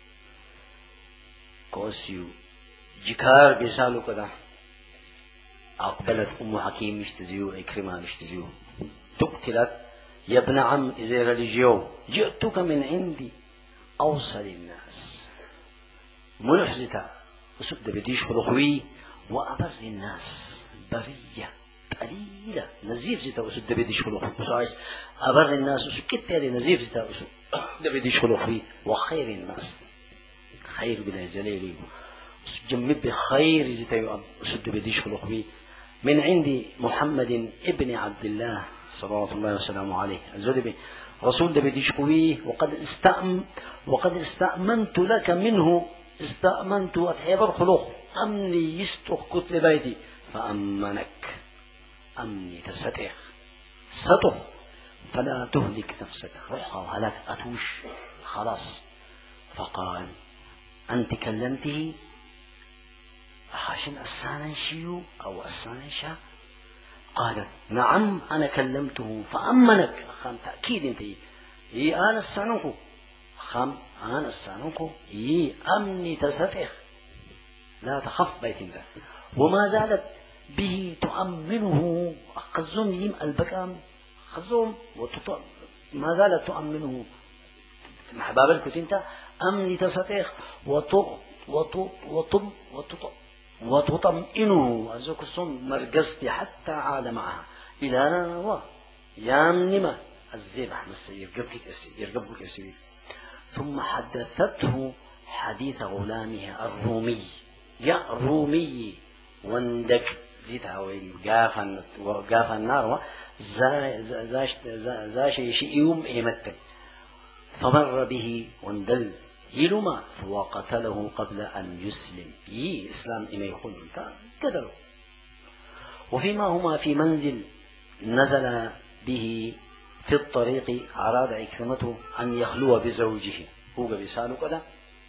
كوسيو جكار بيسالو كذا أقبلت أم حكيم مشتزيو إكرمة مشتزيو تقتلت يا ابن عم إذا رجيو جئتك من عندي أوصل الناس ملحزتا وسد بديش خلقوي وأبر الناس برية قليلة نزيف زيتا وسد بديش خلقوي أبر الناس وسكت يلي نزيف زيتا وسد بديش خلقوي وخير الناس خير بلا جليلي جمب بخير زيتا وسد بديش خلقوي من عندي محمد ابن عبد الله صلوات الله وسلامه عليه الزودبي رسول ده بديش قوي وقد استأم وقد استأمنت لك منه استأمنت أتحيبر خلوق أمني يستخ كتل بيتي فأمنك أمني تستخ ستخ فلا تهلك نفسك روحها وهلاك أتوش خلاص. فقال أنت كلمته أخاشن أسانا شيو أو أسانا شا قالت نعم أنا كلمته فأمنك خام تأكيد أنت إيه أنا السانوكو خام أنا السانوكو إيه أمني تستخ لا تخف بيت ده وما زالت به تؤمنه خزوم يم البكام خزوم وتط ما زالت تؤمنه مع بابلك انت أمن تستيخ وط وط وطم وتط وتطمئنه أزوك الصم مرقصتي حتى عاد معها إلى و يامنما الزبح مس يرقبك كسي يرقبك كسي. ثم حدثته حديث غلامها الرومي يا رومي وندك زيتها وين قافا وقافا النار زاش زاش شيء يوم إيمتك فمر به وندل يلما وقتله قبل أن يسلم يي إسلام إما يخون قدروا. وفيما هما في منزل نزل به في الطريق أراد عكرمته أن يخلو بزوجه هو بيسالو كذا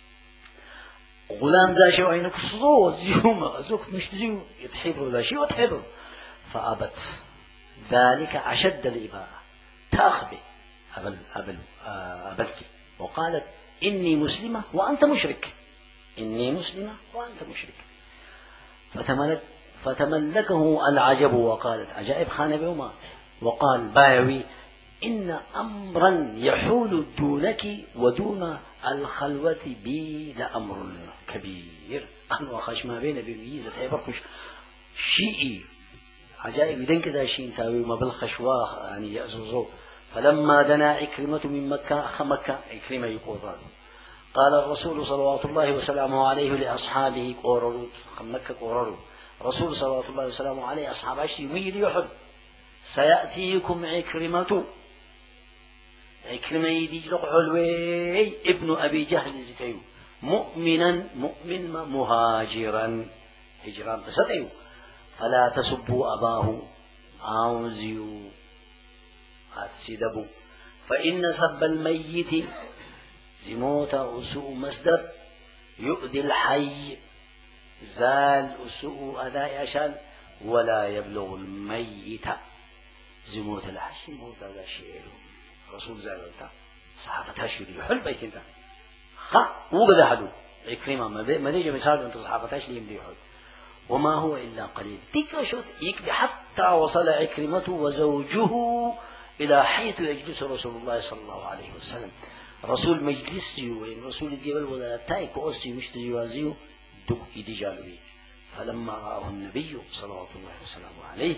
غلام زاشي وعينك صوت زيوما زوك مش زيو يتحبه ذا شيء وتحبه فأبت ذلك أشد الإباء تأخبي أبل أبل أبلك وقالت إني مسلمة وأنت مشرك إني مسلمة وأنت مشرك. فتملك فتملكه العجب وقالت عجائب خان بهما وقال بايوي إن أمرا يحول دونك ودون الخلوة بي لأمر كبير أنا وخش ما بين بميزة عبركش شيئي عجائب إذن كذا شيء تاوي ما بالخشواه يعني يأزوزو. فلما دنا عكرمة من مكة أخ مكة عكرمة يقول قال الرسول صلوات الله وسلامه عليه لأصحابه قرروا مكة قرروا رسول صلوات الله وسلامه عليه أصحاب عشر يميل يحد سيأتيكم عكرمة عكرمة يديج علوي ابن أبي جهل زكيو مؤمنا مؤمن مهاجرا هجران تسديو فلا تسبوا أباه عاوزيو هاتسيدبو فإن سب الميت زموت أسوء مصدر يؤذي الحي زال أسوء أداء أشال ولا يبلغ الميت زموت الحي موت هذا شيء رسول زالتا صحافة هشير يحل بيت انت خا وقد حدو عكرمة ما ديجي مثال انت صحافة هشير يمدي يحل وما هو إلا قليل تلك شوت يكبي حتى وصل عكرمة وزوجه إلى حيث يجلس رسول الله صلى الله عليه وسلم رسول مجلسيو وين رسول الجبل ولا تايك أوسي مش تجوازيو دق إيدي جالوي. فلما رآه النبي صلى الله عليه وسلم عليه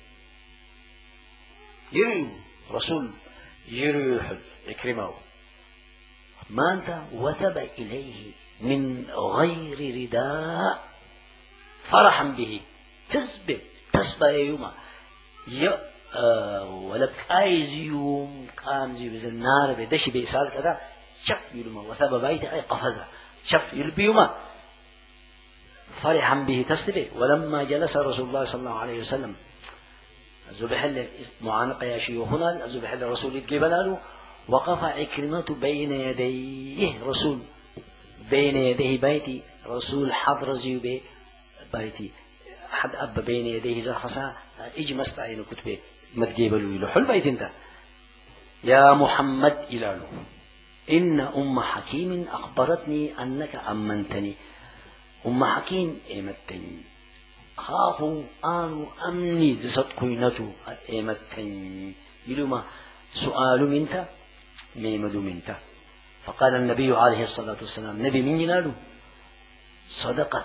يريو رسول يريو عكرمة ما أنت وثب إليه من غير رداء فرحا به تسبه تسبه يوما يا أه ولك أي يوم قام زي بزنار بدش بيسال كذا شف يلما وثب بيت أي قفزة شف يلبي يوما فرحا به تسبه. ولما جلس رسول الله صلى الله عليه وسلم زبحل معانقة يا شيوخنا زبحل رسول الجبلال وقف عكرمة بين يديه رسول بين يديه بيتي رسول حضر زيوبي بيتي حد أب بين يديه زرفسا إجمست عين كتبه ما تجيبلوا له حل بيت انت يا محمد إلاله إن أم حكيم أخبرتني أنك أمنتني أم حكيم إيمتني خافوا آن أمني تصدقينته إيمتني يلما سؤال منك ميمد منك. فقال النبي عليه الصلاة والسلام نبي من يلاله صدقت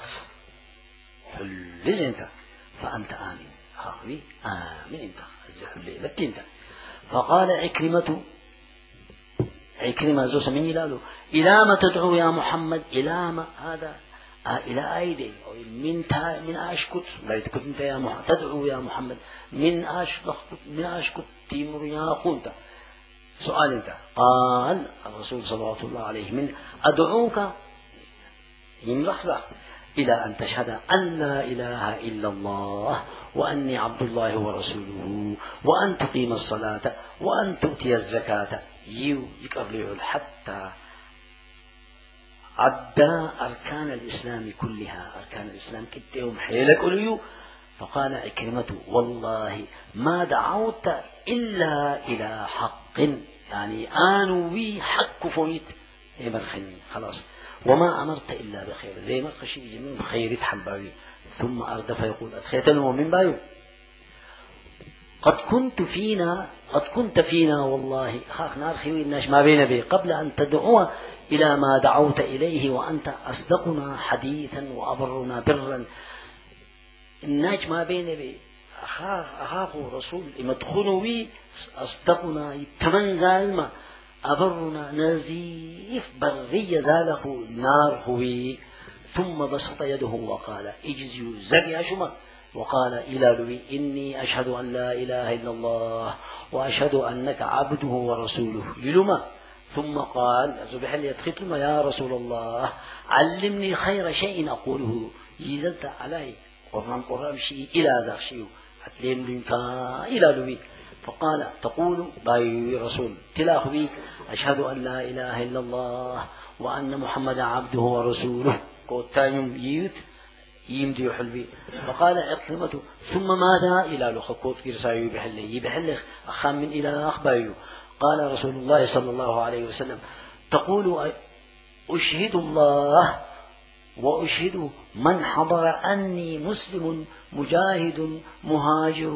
حل انت فأنت آمن هاوي آمن انت الزحل لك انت. فقال عكرمة عكرمة زوس من يلاله إلى ما تدعو يا محمد إلى ما هذا آه إلى أيدي من تا من أشكت لا تكت أنت يا محمد تدعو يا محمد من أشكت من أشكت تيمر يا قنت سؤال انت. قال الرسول صلى الله عليه من أدعوك يمرخص إلى أن تشهد أن لا إله إلا الله وأني عبد الله ورسوله وأن تقيم الصلاة وأن تؤتي الزكاة يو يقبله حتى عدى أركان الإسلام كلها أركان الإسلام كتهم حيلك أوليو. فقال عكرمة والله ما دعوت إلا إلى حق يعني آنوي حق فويت إبرخني خلاص وما أمرت إلا بخير زي ما خشي جميع خير يتحباوي. ثم أردف يقول أدخيتني ومن بايو قد كنت فينا قد كنت فينا والله خاخ نار خيوي الناش ما بين بي قبل أن تدعو إلى ما دعوت إليه وأنت أصدقنا حديثا وأبرنا برا. الناش ما بين بي أخاف أخاف رسول مدخلوا بي أصدقنا يتمن زالما أبرنا نزيف برية زاله نار هوي. ثم بسط يده وقال اجزيوا زكي أشما وقال إلى لوي إني أشهد أن لا إله إلا الله وأشهد أنك عبده ورسوله للما. ثم قال زبح لي يتخطلم يا رسول الله علمني خير شيء أقوله يزلت علي قرام قرام شيء إلى ذاك شيء أتلين لنك إلى لوي. فقال تقول باي رسول تلاخبي أشهد أن لا إله إلا الله وأن محمد عبده ورسوله قوتايم ييت يمدي حلبي. فقال عكرمة ثم ماذا إلى لخكوت كرسايو بحله يبحلخ أخام من إلى أخبايو. قال رسول الله صلى الله عليه وسلم تقول أشهد الله وأشهد من حضر أني مسلم مجاهد مهاجر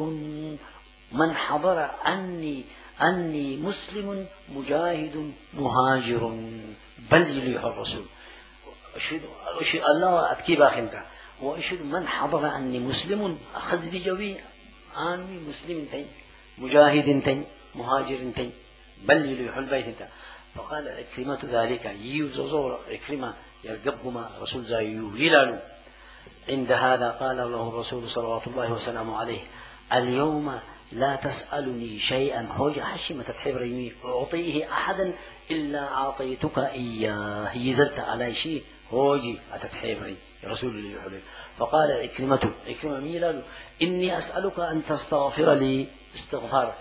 من حضر أني أني مسلم مجاهد مهاجر بل يليح الرسول أشهد أشهد الله أتكيب أخنك وأشهد من حضر أني مسلم أخذ بجوي أني مسلم تين مجاهد تين مهاجر تين بل يليح البيت انت. فقال عكرمة ذلك يوزور عكرمة يرقبهما رسول زايو ليلانو. عند هذا قال له الرسول صلى الله وسلم عليه اليوم لا تسألني شيئا هوج حشمة تحبرني أعطيه أحدا إلا أعطيتك إياه يزلت على شيء هوجي أتتحبري رسول الله عليه. فقال عكرمة عكرمة ميلان إني أسألك أن تستغفر لي استغفار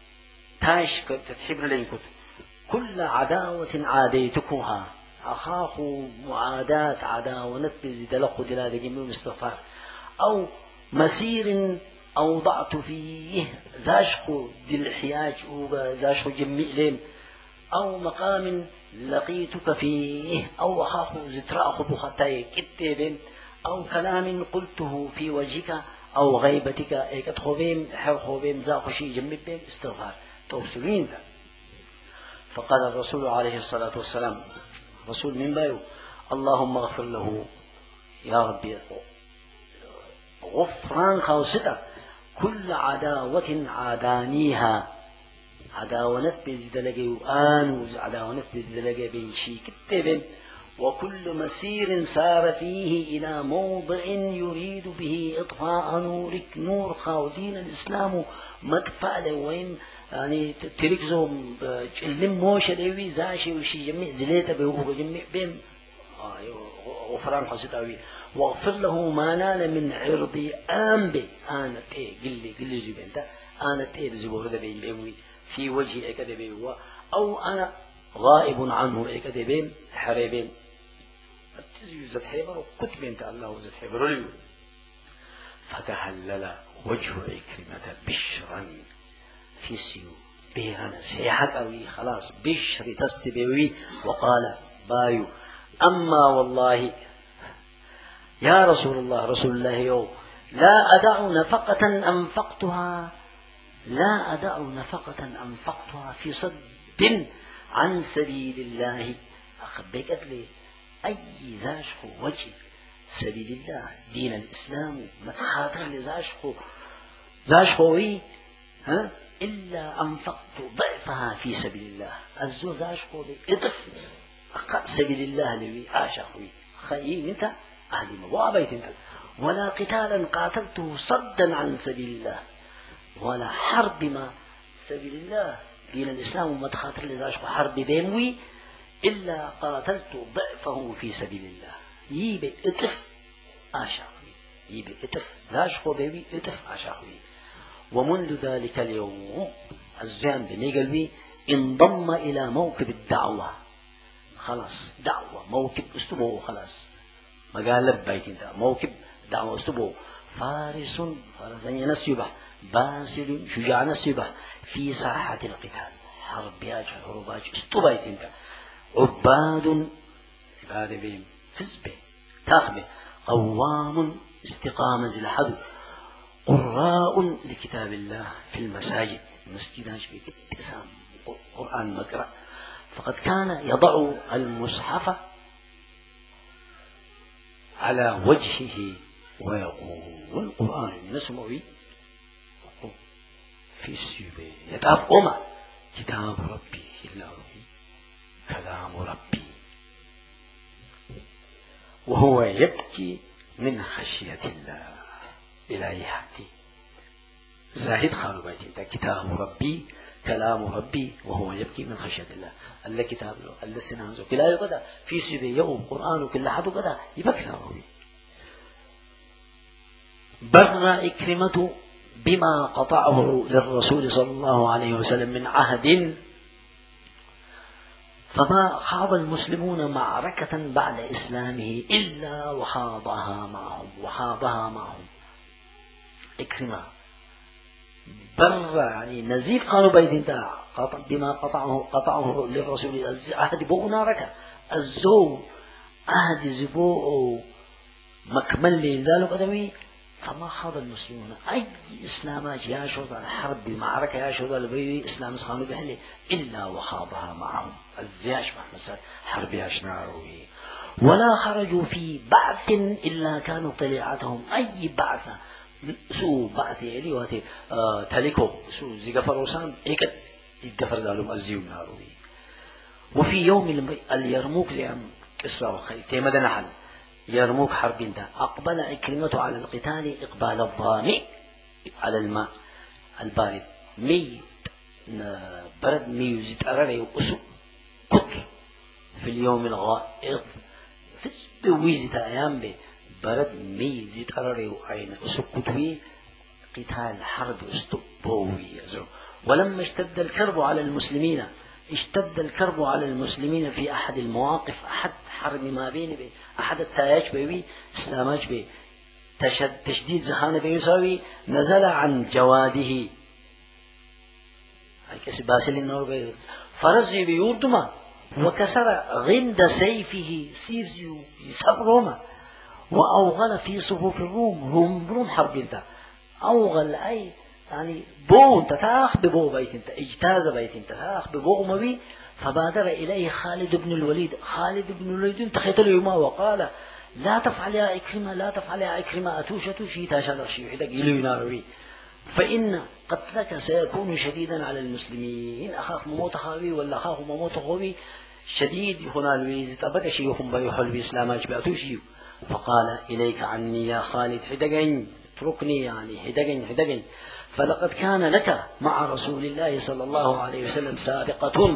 تاش تتحبر لي كت كل عداوة عاديتكها أخاف معاداة عداوة نتبز دلق دلالة جميع استغفار أو مسير أوضعت فيه زاشخو دي الحياج زاشخو جميع لين أو مقام لقيتك فيه أو أخاف زتراء بخطاي كتبين أو كلام قلته في وجهك أو غيبتك إيكت خوبيم حر خوبيم زاخشي جميع بين استغفار توصلين ذا. فقال الرسول عليه الصلاة والسلام رسول من بايو اللهم اغفر له يا ربي غفران خاصتا كل عداوة عادانيها عداونت بزيد لقي وآن عداونت بزيد لقي بين شي كتبين وكل مسير سار فيه إلى موضع يريد به إطفاء نورك نور خاودين الإسلام مدفع لوين يعني تركزهم لم موش لوي زاشي وشي جميع زليته بيوه جميع بين غفران خاصتا واغفر له ما نال من عرضي آمبي أنا تي قلي قلي زبين تا أنا تي بزبور دبين بيوي في وجهي أكدبين أو أنا غائب عنه أكدبين حريبين التزيو زد حيبر وكتبين تا الله زد حيبر لي. فتهلل وجه عكرمة بشرا في سيو بيرنا سيحك أوي خلاص بشر تستبيوي وقال بايو أما والله يا رسول الله رسول الله يو لا أدع نفقة أنفقتها لا أدع نفقة أنفقتها في صد عن سبيل الله أخبيك لي أي زاشخ وجه سبيل الله دين الإسلام متخاطر لزاشخ زاشخوي ها إلا أنفقت ضعفها في سبيل الله الزو زاشخو بإضف سبيل الله لوي عاشخوي خيي انت أهلي مبابيت انت ولا قتالا قاتلته صدا عن سبيل الله ولا حرب ما سبيل الله دين الإسلام متخاطر لزاشخو حرب بيموي إلا قاتلت ضعفه في سبيل الله يبي إطف عاشخوي يبي إطف زاشخو بيوي إطف عاشخوي. ومنذ ذلك اليوم الزام بني قلبي انضم إلى موكب الدعوة خلاص دعوة موكب أسلوبه خلاص ما قال لبيت انت موكب دعوة أسلوبه فارس فرزن نسيبه باسل شجاع نسيبه في ساحة القتال حربياج حروباج استبيت انت عباد عبادة بهم حزبه تاخبه قوام استقامة زي لحد قراء لكتاب الله في المساجد المسجد بإسام قرآن مقرأ فقد كان يضع المصحف على وجهه ويقول القرآن نسمعه في السيبه يتأقم كتاب ربي إلا كلام ربي وهو يبكي من خشية الله إلى حقي زاهد خالو بيتي كتاب ربي كلام ربي وهو يبكي من خشية الله الله كتاب له الله سنانزو كلا يقدا في سيبه يوم قرآن كل حد قدا يبكي ربي بر إكرمة بما قطعه للرسول صلى الله عليه وسلم من عهد فما خاض المسلمون معركة بعد إسلامه إلا وخاضها معهم وخاضها معهم إكرمة بر يعني نزيف قالوا بيت انت بما قطعه قطعه للرسول عهد بو نارك الزو عهد زبو مكمل لذلك أدمي فما خاض المسلمون أي إسلامات يا شوط الحرب بالمعركة يا شوط البيوي إسلام سخانوا بهلي إلا وخاضها معهم الزياش مثلا حرب ياشناروي ولا خرجوا في بعث إلا كانوا طليعتهم أي بعثة سو بعث يلي واتي آه تلكو سو زيغفر وسام إيكت يتغفر ذالهم الزيون ناروي وفي يوم اليرموك زي قصة وخي تيمد نحل يرموك حرب انت أقبل عكرمة على القتال إقبال الظامئ على الماء البارد مي برد مي يزيد أراري وأسو كتر في اليوم الغائض فس بويزة أيام بي برد مي يزيد أراري وعين أسو كتوي قتال حرب استبوي ولما اشتد الكرب على المسلمين اشتد الكرب على المسلمين في أحد المواقف أحد حرب ما بين بي أحد التايج بي إسلاماج بي تشد تشديد زهانة بي يساوي نزل عن جواده كسي باسل النور بي فرزي بيوردما وكسر غند سيفه سيرزيو يسبرهما وأوغل في صفوف الروم روم روم حرب انت أوغل أي يعني بو انت تاخ ببو بيت انت اجتاز بيت انت تاخ ببو أموي فبادر إليه خالد بن الوليد خالد بن الوليد انتخيت له يوما وقال لا تفعل يا إكرمة لا تفعل يا إكرمة أتوش أتوش يتاشى لغشي وحدك يلوي فإن قتلك سيكون شديدا على المسلمين أخاف مموت خاوي ولا أخاف مموت خوي شديد هنا الويز تبقى شيوخهم بيحل بإسلامات بأتوشي فقال إليك عني يا خالد حدقين اتركني يعني حدقين حدقين فلقد كان لك مع رسول الله صلى الله عليه وسلم سابقة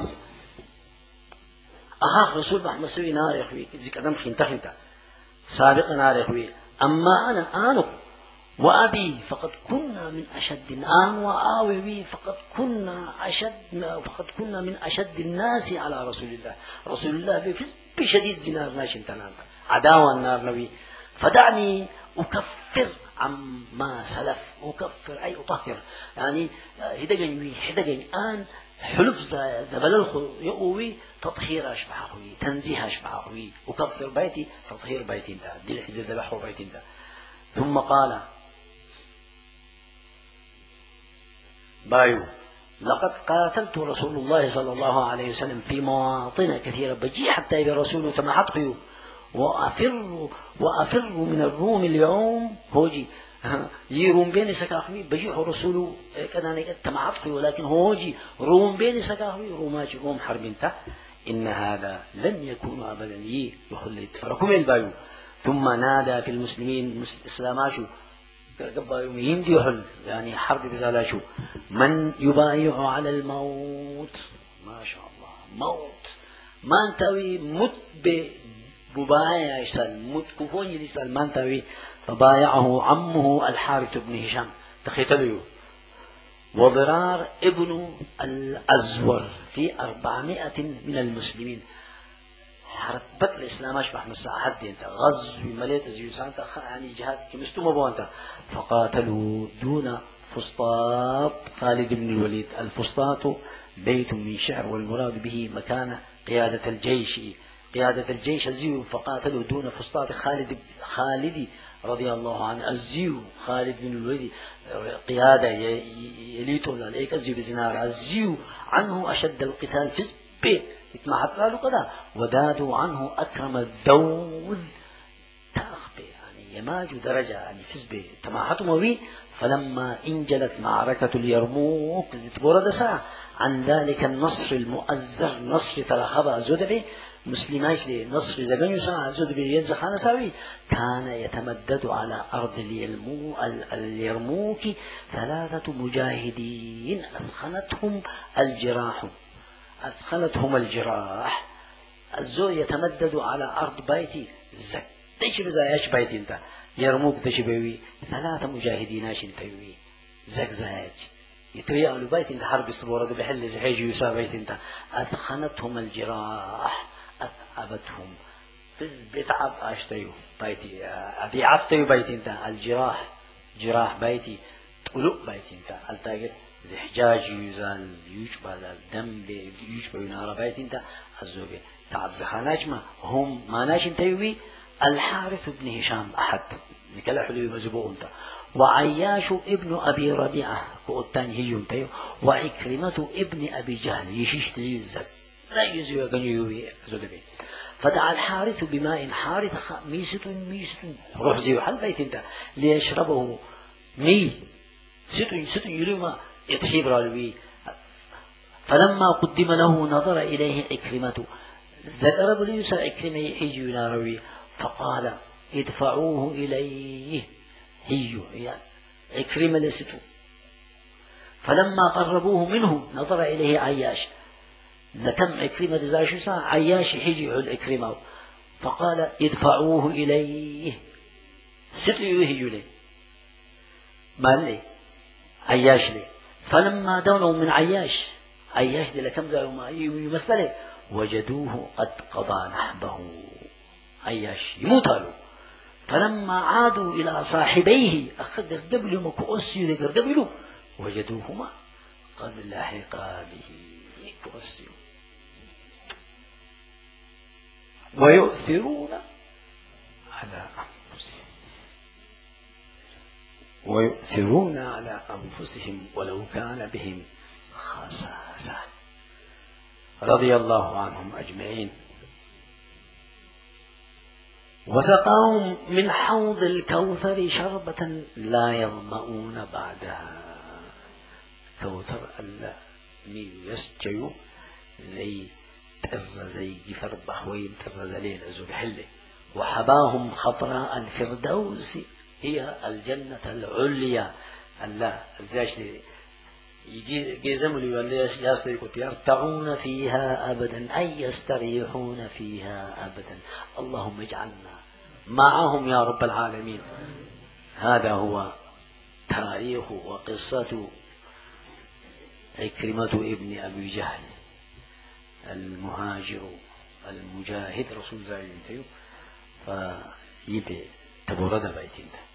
أخاف رسول محمد سوي نار يا أخوي إذا كدم خنت خنت سابقا نار يا أخوي أما أنا آنك وأبي فقد كنا من أشد الآن وآوي فقد كنا أشد فقد كنا من أشد الناس على رسول الله رسول الله بشديد زنار ناشن تنام عداوة النار نبي فدعني أكفر عما سلف أكفر أي أطهر يعني هدجن هدجن آن حلف زبل الخو يقوي تطهير أشبه أخوي تنزيه أشبه أخوي أكفر بيتي تطهير بيتي انت دي الحزب ذبحه بيتي انت ثم قال بايو لقد قاتلت رسول الله صلى الله عليه وسلم في مواطن كثيرة بجي حتى يبي رسوله تمحط خيو وأفر وأفر من الروم اليوم هوجي يروم بين سكاخوي بجي رسوله كذا نقد تمحط خيو ولكن هوجي روم بين سكاخوي روماج روم حرب انت إن هذا لن يكون أبدا لي يخلد فركم البايو ثم نادى في المسلمين إسلاماشو يمدي يحل يعني حرب بزالاشو من يبايع على الموت ما شاء الله موت ما انتوي مت ببايع يسال مت كفون يسال ما انتوي فبايعه عمه الحارث بن هشام تخيتليو وضرار ابن الأزور في أربعمائة من المسلمين حربت الإسلام أشبه مساحات دي انت غزو مليت زيوسان يعني جهاد كمستوما بو انت فقاتلوا دون فسطاط خالد بن الوليد الفسطاط بيت من شعر والمراد به مكان قيادة الجيش قيادة الجيش الزيو فقاتلوا دون فسطاط خالد خالد رضي الله عنه. الزيو خالد بن الوليد قيادة يليتو عليك الزيو بزنار الزيو عنه أشد القتال في سبي ما حصلوا كذا ودادوا عنه أكرم الذوذ تأخبي يعني يماج درجة يعني في سبي تماحتوا بي. فلما انجلت معركة اليرموك تبورد ساعة عن ذلك النصر المؤزر نصر ترخبا زدبي مسلماش لي نصر زغنيو ساعة زدبي ينزخان ساوي كان يتمدد على أرض اليرمو اليرموك ثلاثة مجاهدين أثخنتهم الجراح أثخنتهم الجراح. الزو يتمدد على أرض بيتي زك تشبه زايش بيتي انت يرموك تشبهوي ثلاثة مجاهدين عشان تيوي زك زايج يتريا له بيت انت حرب استبورد بحل زحيج يسا بيت انت أثخنتهم الجراح أتعبتهم بز بتعب أشتيو بيتي أبي عفتيو بيت انت الجراح جراح بيتي تقلق بيت انت التاجر زحجاج يزال يجبى الدم يجبى ينار بيت انت الزوبي تعب زخاناج ما هم ما ناش انتيوي. الحارث بن هشام أحد ذيك الحلو مزبوط انت وعياش ابن أبي ربيعة كأتاني هيو انتيو وعكرمة ابن أبي جهل يشيش تزيو الزك لا يزيو يغنيوي زوبي. فدعا الحارث بماء حارث ميست ميست روح زيو حل بيت انت ليشربه مي ستو ستو يلوما يتحيب رالوي. فلما قدم له نظر إليه عكرمة ذكر بليس عكرمة يحيج ناروي فقال ادفعوه إليه هيو يعني عكرمة لستو. فلما قربوه منه نظر إليه عياش لكم عكرمة زاشو سا عياش حيجي على عكرمة فقال ادفعوه إليه ستو يهيو لي ما لي عياش لي. فلما دونوا من عياش عياش دي لكم زاروا ما يمثله وجدوه قد قضى نحبه عياش يموتالو. فلما عادوا إلى صاحبيه أخذ قبل مكؤسي قبله وجدوهما قد لحقا به كؤسي ويؤثرون على أنفسهم ويؤثرون على أنفسهم ولو كان بهم خصاصة رضي الله عنهم أجمعين. وسقاهم من حوض الكوثر شربة لا يظمؤون بعدها. كوثر ألا ميو يسجيو زي تر زي جفر بحوين تر زليل زول حله. وحباهم خضراء الفردوس هي الجنة العليا. الله الزاش لي يجزم لي ولا يصل يقول يرتعون فيها أبدا أي يستريحون فيها أبدا. اللهم اجعلنا معهم يا رب العالمين. هذا هو تاريخ وقصة عكرمة ابن أبي جهل المهاجر المجاهد رسول الله فيبي تبورد بيتين